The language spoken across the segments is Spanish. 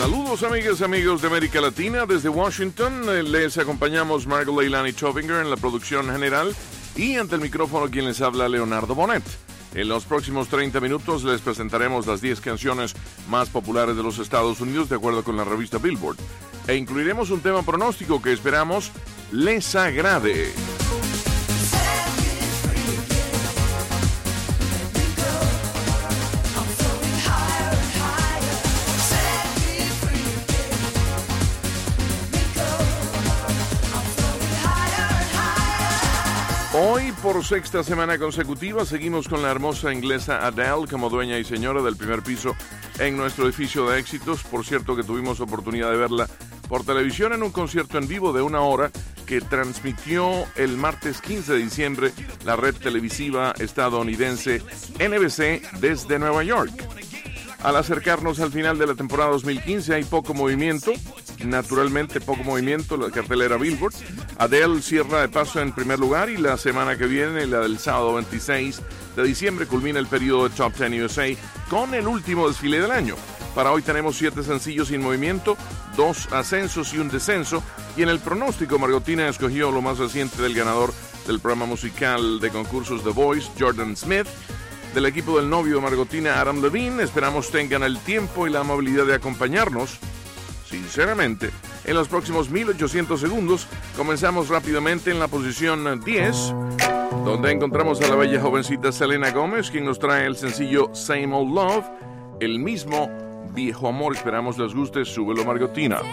Saludos amigas y amigos de América Latina, desde Washington les acompañamos Margot Leilani Chovinger en la producción general y ante el micrófono quien les habla Leonardo Bonet. En los próximos 30 minutos les presentaremos las 10 canciones más populares de los Estados Unidos de acuerdo con la revista Billboard e incluiremos un tema pronóstico que esperamos les agrade. Hoy, por sexta semana consecutiva, seguimos con la hermosa inglesa Adele como dueña y señora del primer piso en nuestro edificio de éxitos. Por cierto que tuvimos oportunidad de verla por televisión en un concierto en vivo de 1 hora que transmitió el martes 15 de diciembre la red televisiva estadounidense NBC desde Nueva York. Al acercarnos al final de la temporada 2015 hay poco movimiento, naturalmente poco movimiento en la cartelera Billboard. Adele cierra de paso en primer lugar y la semana que viene, la del sábado 26 de diciembre, culmina el periodo de Top 10 USA con el último desfile del año. Para hoy tenemos 7 sencillos sin movimiento, 2 ascensos y un descenso. Y en el pronóstico, Margotina escogió lo más reciente del ganador del programa musical de concursos The Voice, Jordan Smith. Del equipo del novio de Margotina, Adam Levine, esperamos tengan el tiempo y la amabilidad de acompañarnos. Sinceramente, en los próximos 1800 segundos, comenzamos rápidamente en la posición 10, donde encontramos a la bella jovencita Selena Gómez, quien nos trae el sencillo Same Old Love, el mismo viejo amor. Esperamos les guste, súbelo Margotina.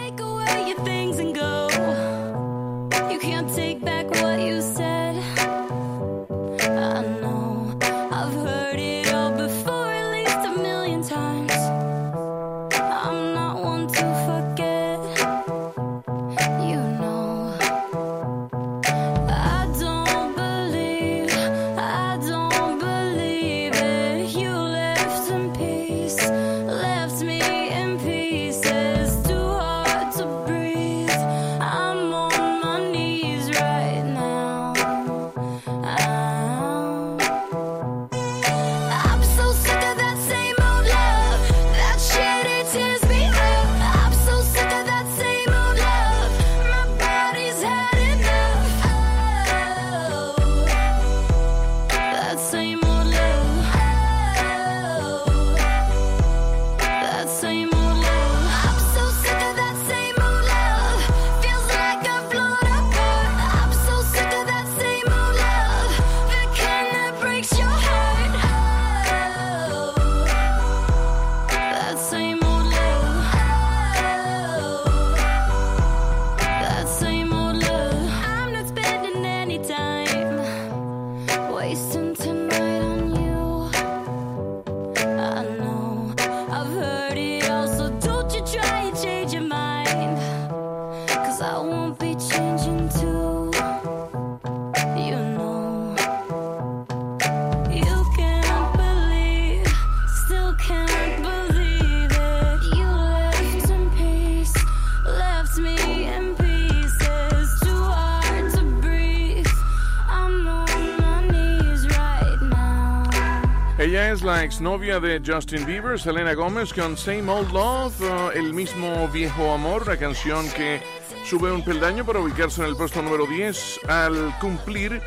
Ella es la exnovia de Justin Bieber, Selena Gómez, con Same Old Love, el mismo viejo amor, la canción que sube un peldaño para ubicarse en el puesto número 10 al cumplir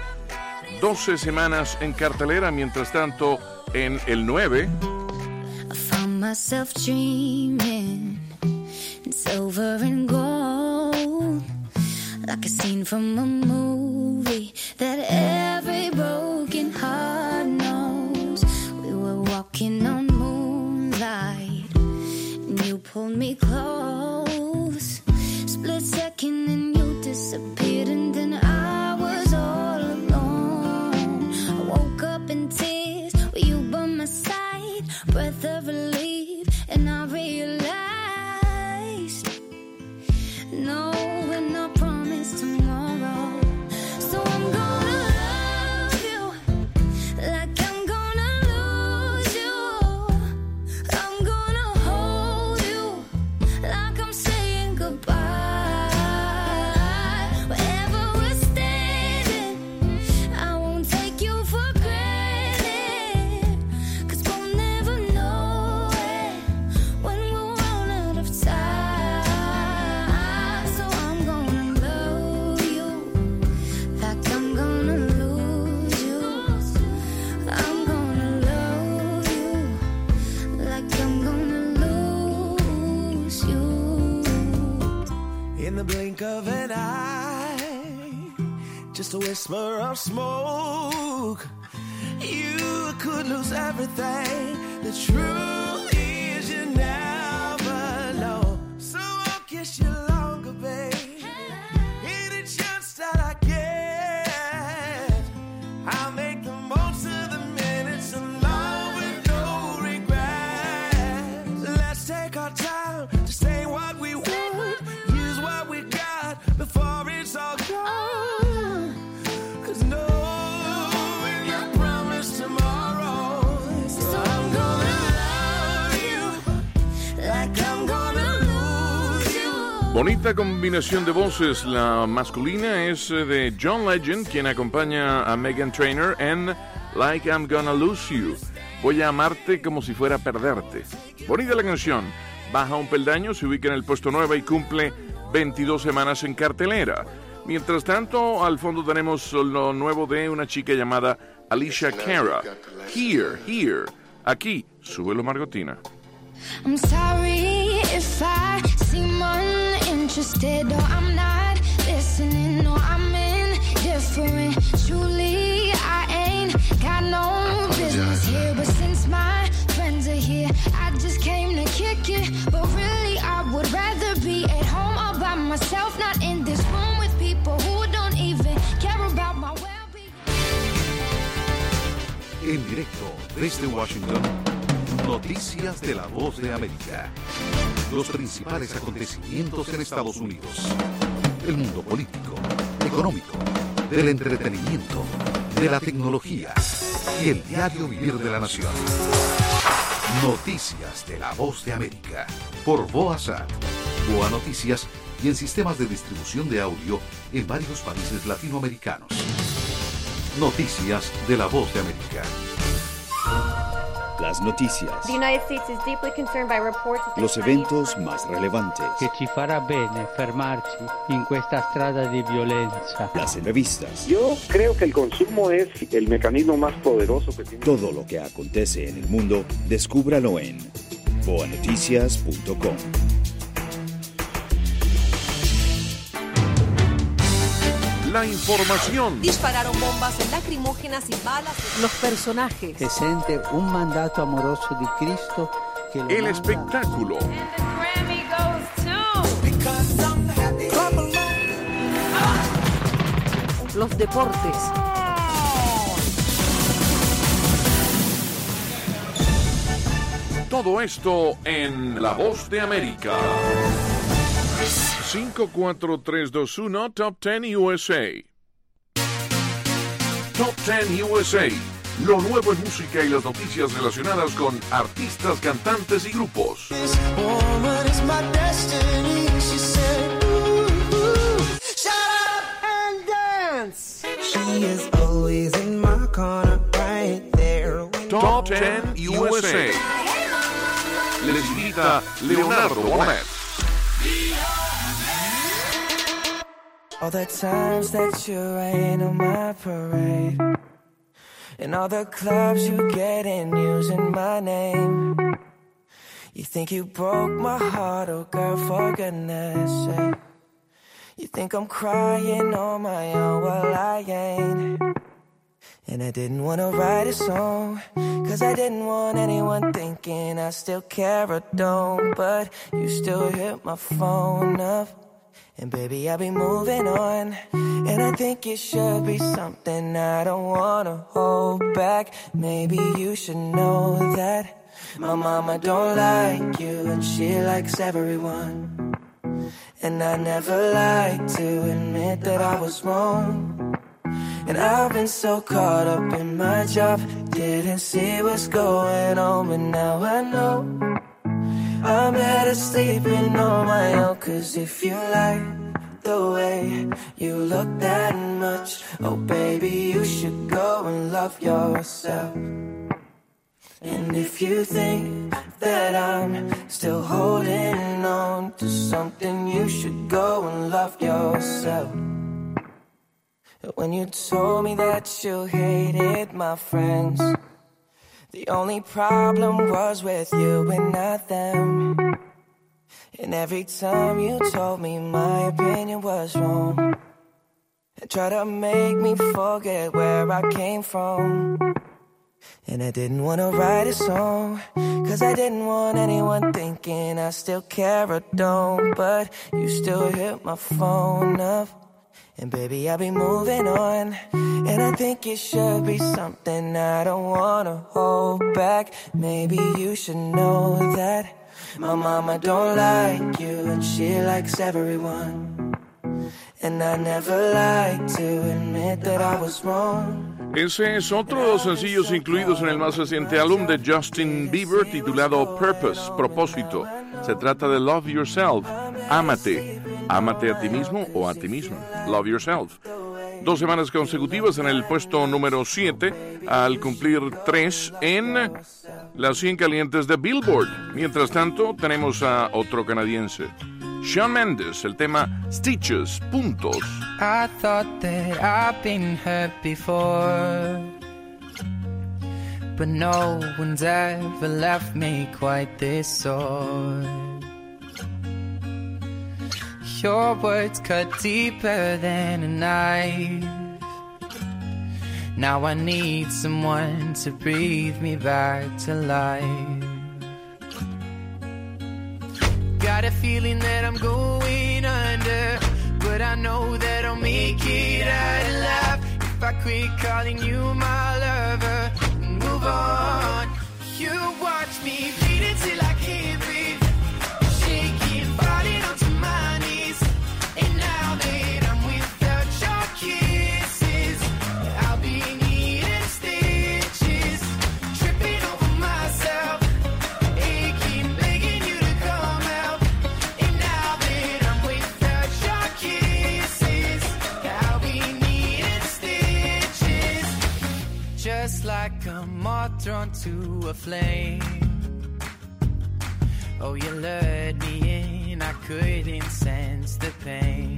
12 semanas en cartelera. Mientras tanto, en el 9... I found myself dreaming in silver and gold, like a scene from a movie that every broken heart knows. We were walking on moonlight and you pulled me close. Split second and you disappeared, and then I was all alone. I woke up in tears with you by my side, breath of relief, and I realized no, we're not promised tomorrow. So I'm gonna love just a whisper of smoke. You could lose everything. The truth is you never know. So I'll kiss you longer, babe. Any chance that I get, I'll make the most of the minutes alone with no regrets. Let's take our time to say what we want, use what we got before it's all gone. 'Cause no, we got promise tomorrow. So I'm gonna love you like I'm gonna lose you. Bonita combinación de voces. La masculina es de John Legend, quien acompaña a Meghan Trainor en Like I'm Gonna Lose You. Voy a amarte como si fuera a perderte. Bonita la canción. Baja un peldaño, se ubica en el puesto 9 y cumple 22 semanas en cartelera. Mientras tanto, al fondo tenemos lo nuevo de una chica llamada Alicia Cara. Here. Aquí, súbelo, Margotina. I'm sorry if I seem uninterested or I'm not listening or I'm indifferent. Truly, I ain't got no business here, but since my friends are here, I just came to kick it. But really, I would rather be at home all by myself, not in this room with people who don't even care about my well-being. En directo desde Washington, noticias de La Voz de América. Los principales acontecimientos en Estados Unidos. El mundo político, económico, del entretenimiento, de la tecnología y el diario vivir de la nación. Noticias de La Voz de América. Por Voasat, Boa Noticias y en sistemas de distribución de audio en varios países latinoamericanos. Noticias de La Voz de América. Las noticias. The United States is deeply concerned by reports of the Los eventos más relevantes. Che ci farà bene fermarci in questa strada di violenza. Las entrevistas. Yo creo que el consumo es el mecanismo más poderoso que tiene. Todo lo que acontece en el mundo, descúbralo en boanoticias.com. La información. Dispararon bombas lacrimógenas y balas. Los personajes. Che sente un mandato amoroso di Cristo che lo El manda. espectáculo. Los deportes. Todo esto en La Voz de América. 5, 4, 3, 2, 1, Top 10 USA. Top 10 USA. Lo nuevo en música y las noticias relacionadas con artistas, cantantes y grupos. Woman is my destiny, she said, ooh, shut up and dance. She is always in my corner, right there. Top 10 USA. Les invita Leonardo Bonet. All the times that you rain on my parade, and all the clubs you get in using my name. You think you broke my heart, oh girl, for goodness sake. You think I'm crying on my own, well I ain't. And I didn't want to write a song, 'cause I didn't want anyone thinking I still care or don't. But you still hit my phone up, and baby, I'll be moving on. And I think it should be something I don't wanna hold back. Maybe you should know that my mama don't like you, and she likes everyone. And I never like to admit that I was wrong. And I've been so caught up in my job, didn't see what's going on, but now I know I'm better sleeping on my own. 'Cause if you like the way you look that much, oh baby, you should go and love yourself. And if you think that I'm still holding on to something, you should go and love yourself. When you told me that you hated my friends, the only problem was with you and not them. And every time you told me my opinion was wrong, and try to make me forget where I came from. And I didn't want to write a song, 'cause I didn't want anyone thinking I still care or don't. But you still hit my phone up, and baby, I'll be moving on. And I think it should be something I don't want to hold back. Maybe you should know that my mama don't like you, and she likes everyone. And I never like to admit that I was wrong. Ese es otro de los sencillos incluidos en el más reciente álbum de Justin Bieber titulado Purpose, Propósito. Se trata de Love Yourself, Ámate. Ámate a ti mismo o a ti misma. Love Yourself. 2 semanas consecutivas en el puesto número 7, al cumplir 3 en las 100 calientes de Billboard. Mientras tanto, tenemos a otro canadiense, Shawn Mendes, el tema Stitches, Puntos. I thought that I've been hurt before, but no one's ever left me quite this sore. Your words cut deeper than a knife. Now I need someone to breathe me back to life. Got a feeling that I'm going under, but I know that I'll make it out alive if I quit calling you my lover and move on. You watch me bleed until I can't breathe, shaking, falling onto my knees. And now that I'm without your kisses, I'll be needing stitches, tripping over myself, aching, begging you to come out. And now that I'm without your kisses, I'll be needing stitches, just like a moth drawn to a flame. Oh, you lured me in, I couldn't sense the pain.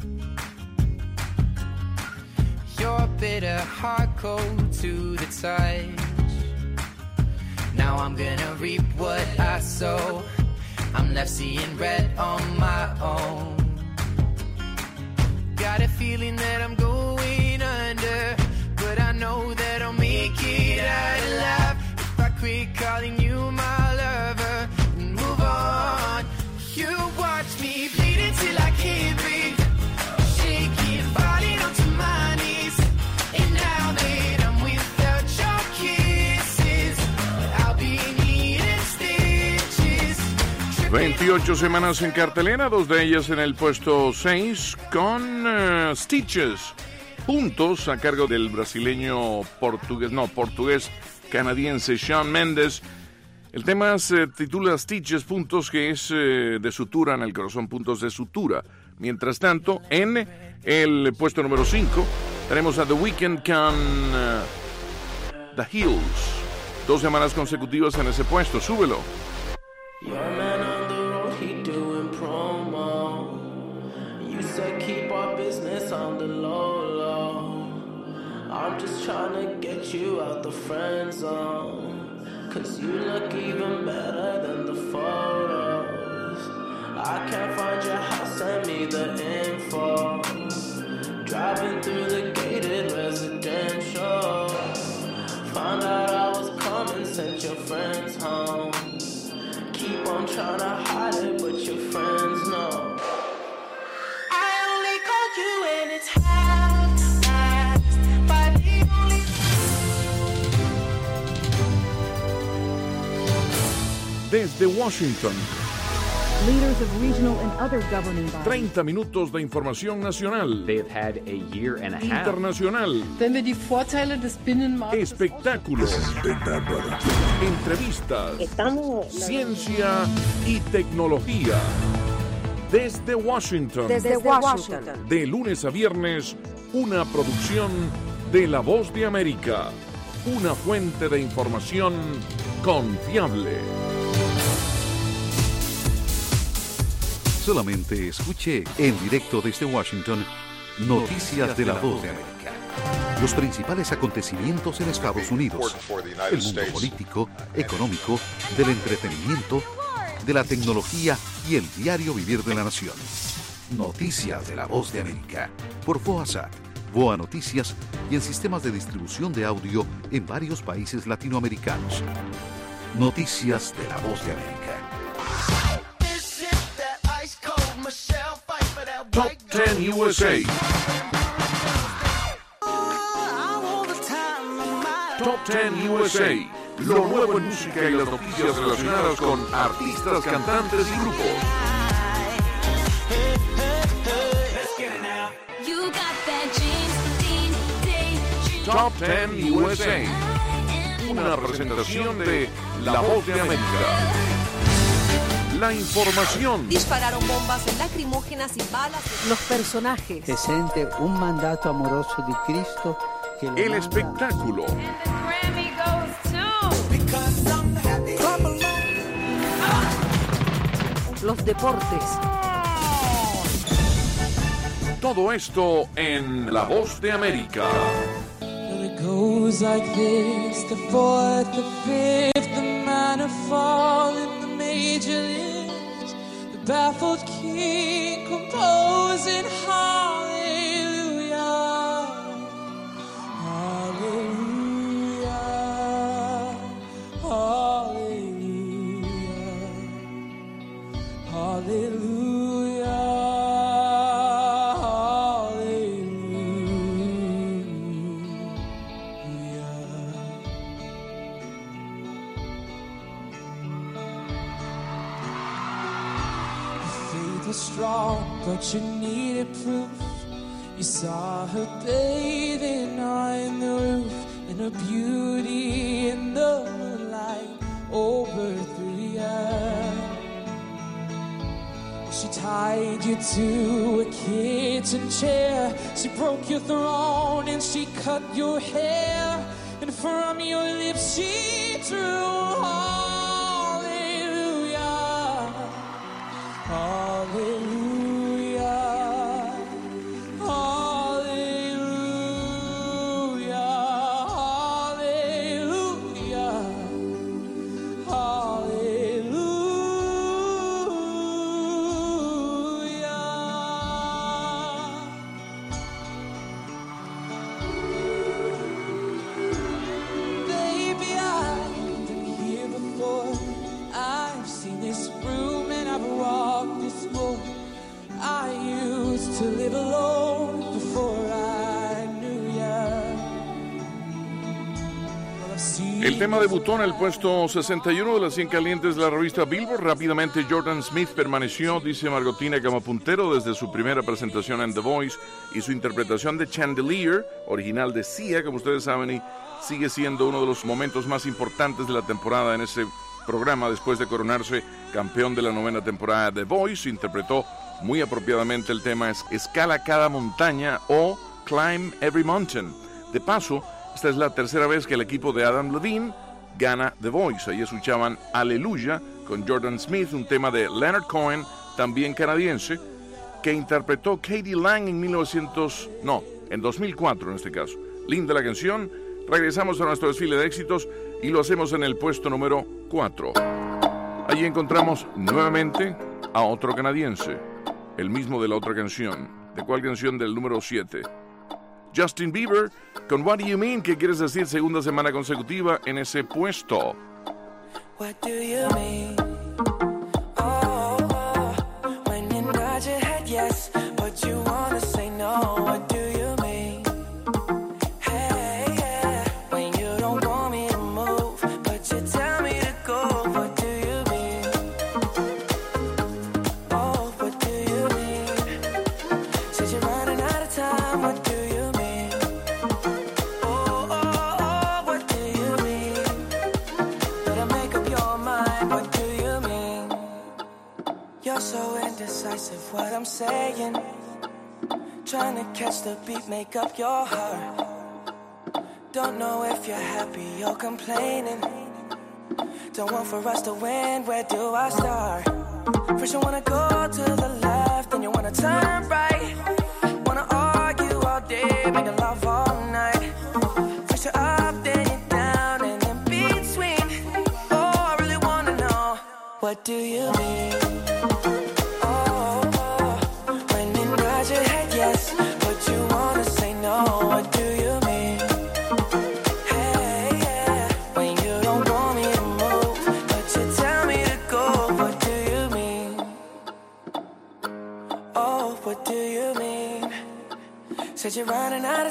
Your bitter heart cold to the touch. Now I'm gonna reap what I sow. I'm left seeing red on my own. Got a feeling that I'm going under, but I know that I'll make it out alive if I quit calling you my lover and move on. You watch me bleed until I can't breathe, shaking, falling onto my knees. And now that I'm without your kisses, I'll be needing stitches. 28 semanas en cartelera, 2 de ellas en el puesto 6 con Stitches, Puntos, a cargo del brasileño portugués canadiense Shawn Mendes. El tema se titula Stitches, Puntos, que es de sutura en el corazón, puntos de sutura. Mientras tanto, en el puesto número 5 tenemos a The Weeknd con The Hills. 2 semanas consecutivas en ese puesto, súbelo. Your man on the road, he doing promo. You said keep our business on the low, low. I'm just trying to get you out the friend zone, 'cause you look even better than the photos. I can't find your house, send me the info. Driving through the gated residential, found out I was coming, sent your friends home. Keep on trying to hide it, but your friends know. I only called you when it's half-past, but the only... Desde Washington, leaders of regional and other governing bodies. 30 minutos de información nacional, internacional, Wenn wir die Vorteile des Binnenmarktes, espectáculos, entrevistas, ciencia y tecnología. Desde Washington, de lunes a viernes, una producción de La Voz de América, una fuente de información confiable. Solamente escuche en directo desde Washington Noticias de la Voz de América. Los principales acontecimientos en Estados Unidos, el mundo político, económico, del entretenimiento, de la tecnología y el diario vivir de la nación. Noticias de la Voz de América por VOA Sat VOA Noticias y en sistemas de distribución de audio en varios países latinoamericanos. Noticias de La Voz de América. Top 10 USA. Top 10 USA. Lo nuevo en música y las noticias relacionadas con artistas, cantantes y grupos. Top 10 USA. Una presentación de La Voz de América. La información. Dispararon bombas lacrimógenas y balas. Los personajes. Se siente un mandato amoroso de Cristo. Que lo El manda. espectáculo. Los deportes. Todo esto en La Voz de América. It goes like this, the fourth, the fifth, the minor fall in the major lift, the baffled king composing hallelujah, hallelujah, hallelujah, hallelujah. Strong, but you needed proof. You saw her bathing on the roof, and her beauty in the moonlight over through the air. She tied you to a kitchen chair. She broke your throne and she cut your hair, and from your lips she drew hallelujah. Hallelujah, hallelujah, hallelujah, hallelujah. Baby, I've been here before. I've seen this room and I've walked this floor. I used to live alone before I knew ya. Well, I've seen. El tema debutó en el puesto 61 de las 100 calientes de la revista Billboard. Rápidamente Jordan Smith permaneció, dice Margotina, como puntero desde su primera presentación en The Voice y su interpretación de Chandelier, original de Sia, como ustedes saben, y sigue siendo uno de los momentos más importantes de la temporada en ese programa después de coronarse campeón de la 9ª temporada de The Voice. Interpretó muy apropiadamente el tema Escala cada montaña o Climb Every Mountain. De paso, esta es la tercera vez que el equipo de Adam Levine gana The Voice. Ahí escuchaban Aleluya con Jordan Smith, un tema de Leonard Cohen, también canadiense, que interpretó Katie Lang en 2004 en este caso. Linda la canción. Regresamos a nuestro desfile de éxitos y lo hacemos en el puesto número 4. Allí encontramos nuevamente a otro canadiense, el mismo de la otra canción. ¿De cuál canción? Del número 7. Justin Bieber con What Do You Mean? ¿Qué quieres decir? Segunda semana consecutiva en ese puesto. What do you mean? Oh, when you nod your head yes, but you wanna say no. What do you mean? Hey, yeah, when you don't want me to move, but you tell me to go. What do you mean? Oh, what do you mean? Said you're running out of time. What do you mean? Oh, oh, oh, what do you mean? Better make up your mind. What do you mean? You're so indecisive. What I'm saying. Trying to catch the beat, make up your heart. Don't know if you're happy or complaining. Don't want for us to win, where do I start? First you wanna go to the left, then you wanna turn right. Wanna argue all day, making love all night. First you're up, then you're down, and in between. Oh, I really wanna know, what do you mean? Oh, when you nod your head yes, but you wanna say no.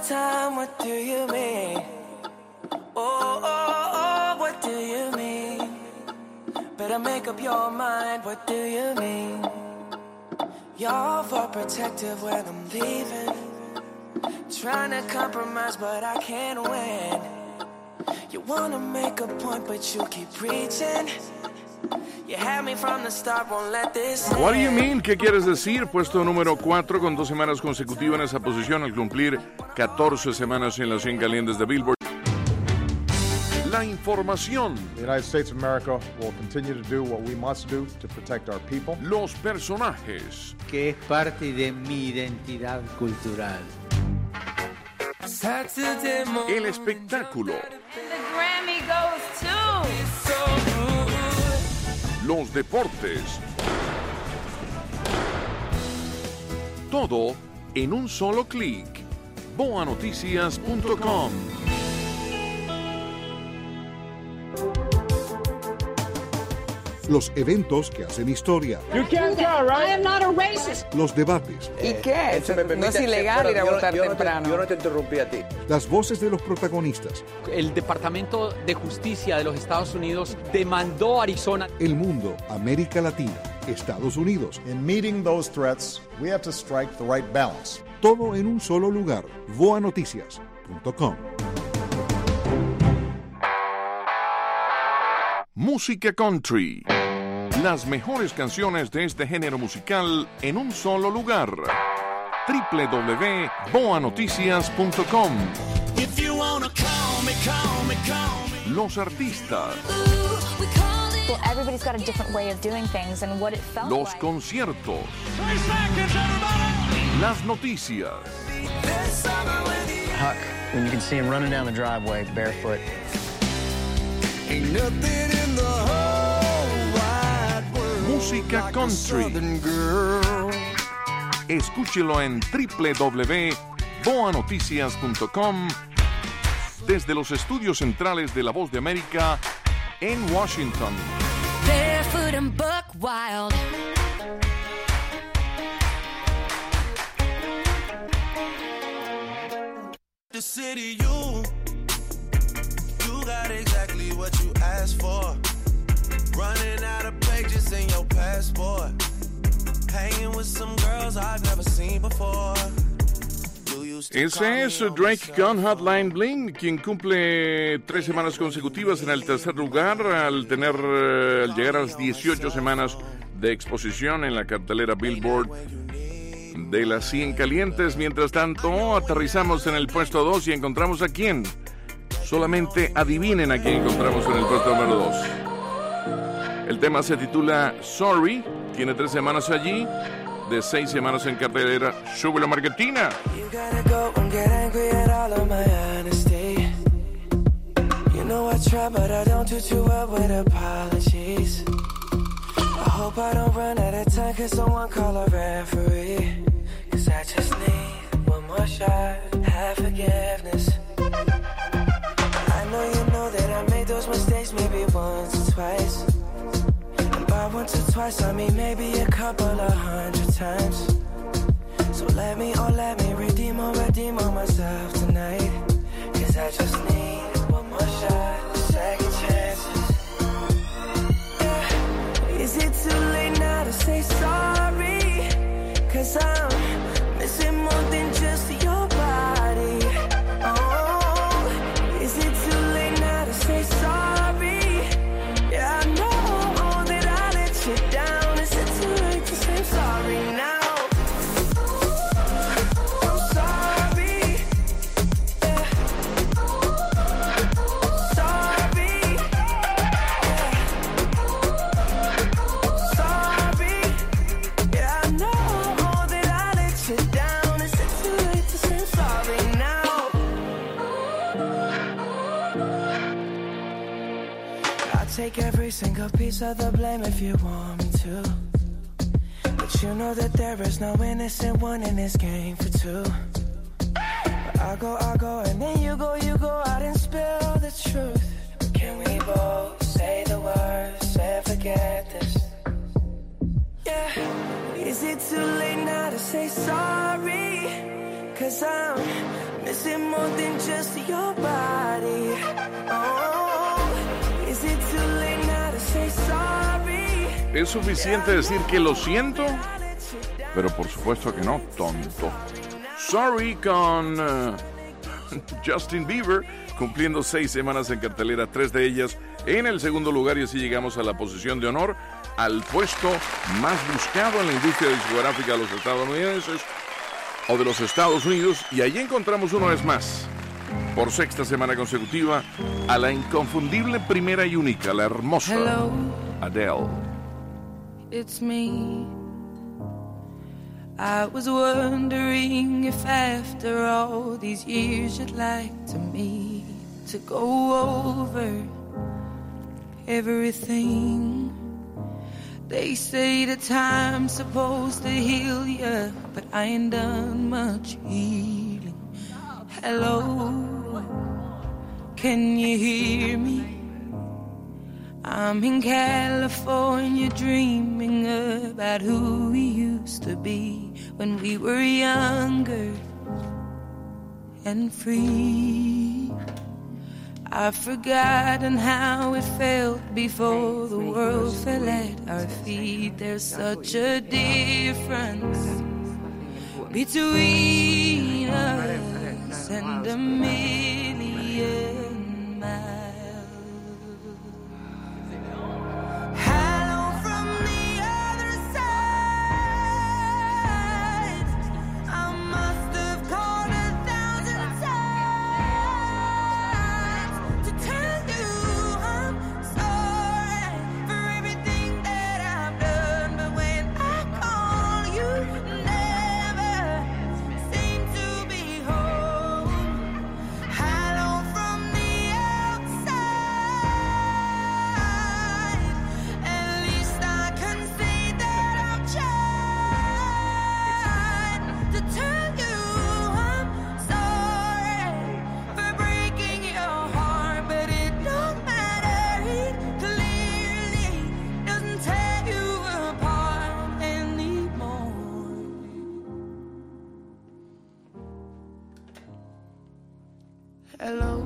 time, what do you mean? Oh, oh, oh, what do you mean? Better make up your mind, what do you mean? You're overprotective when I'm leaving. Trying to compromise, but I can't win. You wanna make a point, but you keep preaching. You had me from the start, won't let this end. What do you mean? ¿Qué quieres decir? Puesto número 4 con 2 semanas consecutivas en esa posición al cumplir 14 semanas en las 100 calientes de Billboard. La información. The United States of America will continue to do what we must do to protect our people. Los personajes. Que es parte de mi identidad cultural. El espectáculo. The Grammy goes to. Los deportes. Todo en un solo clic. boanoticias.com. Los eventos que hacen historia. You can't go, right? I am not a racist. Los debates. ¿Y qué? No es ilegal ir a votar temprano. Yo no te interrumpí a ti. Las voces de los protagonistas. El Departamento de Justicia de los Estados Unidos demandó a Arizona. El mundo, América Latina, Estados Unidos. In meeting those threats, we have to strike the right balance. Todo en un solo lugar. boanoticias.com. Música country. Las mejores canciones de este género musical en un solo lugar. www.boanoticias.com. Los artistas. Well, everybody's got a different way of doing things and what it felt Los like. conciertos. Las noticias. Huck, when you can see him running down the driveway barefoot. Ain't nothing in the whole wide world. Música country. Escúchelo en www.boanoticias.com desde los estudios centrales de La Voz de América en Washington. Barefoot and buck wild. The city, you got exactly what you asked for. Running out of pages in your passport. Hanging with some girls I've never seen before. Ese es Drake con Hotline Bling, quien cumple 3 semanas consecutivas en el tercer lugar al llegar a las 18 semanas de exposición en la cartelera Billboard de las 100 calientes. Mientras tanto, aterrizamos en el puesto 2 y encontramos a quién. Solamente adivinen a quién encontramos en el puesto número 2. El tema se titula Sorry, tiene 3 semanas allí, de 6 semanas en cartelera. ¡Sube la marketina! You gotta go and get angry at all of my honesty. You know I try, but I don't do too well with apologies. I hope I don't run out of time, cause someone call a referee. Cause I just need one more shot, have forgiveness. I know you know that I made those mistakes maybe once or twice. And by once or twice, I mean maybe a couple of 100 times. So let me redeem on myself tonight. Cause I just need one more shot, second chances. Yeah. Is it too late now to say sorry? Cause I'm missing more than just your body. Oh, is it too late now to say sorry? Yeah, I know that I let you down. Is it too late to say sorry now? I'm sorry. Yeah. Sorry. Yeah. Sorry. Yeah, I know that I let you down. Is it too late to say sorry now? I'll take every single piece of the blame if you want me to. But you know that there is no innocent one in this game for two. But I go, and then you go out and spill the truth. Can we both say the words and forget this? Yeah. Is it too late now to say sorry? Cause I'm missing more than just your body. Oh, is it too late now to say sorry? ¿Es suficiente decir que lo siento? Pero por supuesto que no, tonto. Sorry con Justin Bieber, cumpliendo 6 semanas en cartelera, 3 de ellas en el segundo lugar, y así llegamos a la posición de honor, al puesto más buscado en la industria discográfica de los estadounidenses o de los Estados Unidos, y allí encontramos una vez más, por 6ª semana consecutiva, a la inconfundible primera y única, la hermosa Hello, Adele. it's me. I was wondering if after all these years you'd like to me to go over everything. They say that time's supposed to heal ya, but I ain't done much healing. Hello, can you hear me? I'm in California dreaming about who we used to be when we were younger and free. I've forgotten how it felt before the world fell at our feet. There's such a difference between us and a million miles. Hello,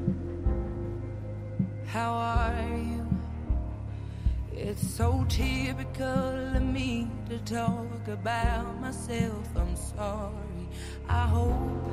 how are you? It's so typical of me to talk about myself. I'm sorry. I hope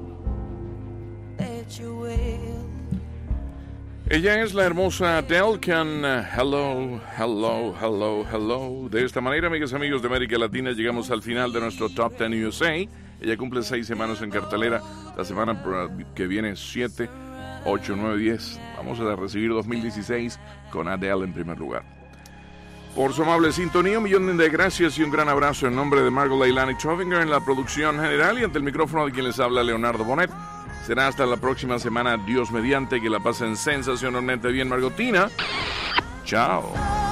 that you're well. Ella es la hermosa Adele con Hello, Hello, Hello, Hello. De esta manera, amigas y amigos de América Latina, llegamos al final de nuestro Top 10 USA. Ella cumple 6 semanas en cartelera. La semana que viene, 7, 8, 9, 10. Vamos a recibir 2016 con Adele en primer lugar. Por su amable sintonía, 1.000.000 de gracias y un gran abrazo en nombre de Margot Leilani Trovinger en la producción general, y ante el micrófono de quien les habla, Leonardo Bonet. Será hasta la próxima semana, Dios mediante, que la pasen sensacionalmente bien, Margotina. Chao.